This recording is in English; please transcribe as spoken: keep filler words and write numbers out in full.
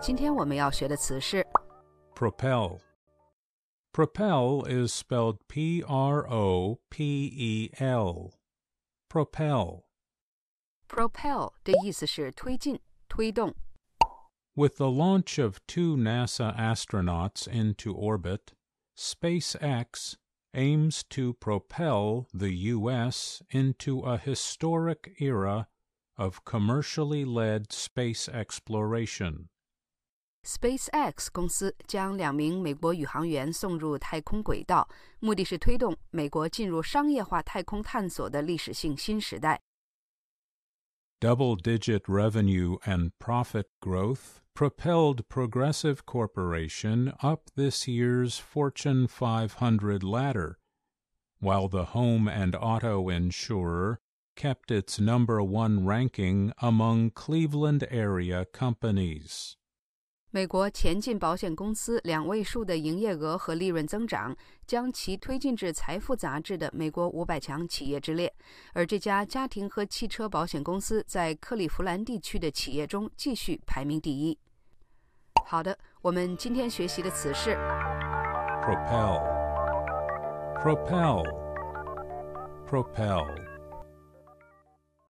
今天我们要学的词是 Propel. Propel is spelled P R O P E L. Propel. propel 的意思是推进、推动。 With the launch of two NASA astronauts into orbit, SpaceX aims to propel the U S into a historic era of commercially led space exploration. SpaceX 公司将两名美国宇航员送入太空轨道，目的是推动美国进入商业化太空探索的历史性新时代。 Double-digit revenue and profit growth propelled Progressive Corporation up this year's Fortune five hundred ladder, while the home and auto insurer kept its number one ranking among Cleveland area companies. 美国前进保险公司两位数的营业额和利润增长，将其推进至财富杂志的美国五百强企业之列，而这家家庭和汽车保险公司在克利夫兰地区的企业中继续排名第一。好的，我们今天学习的词是 Propel. Propel. Propel.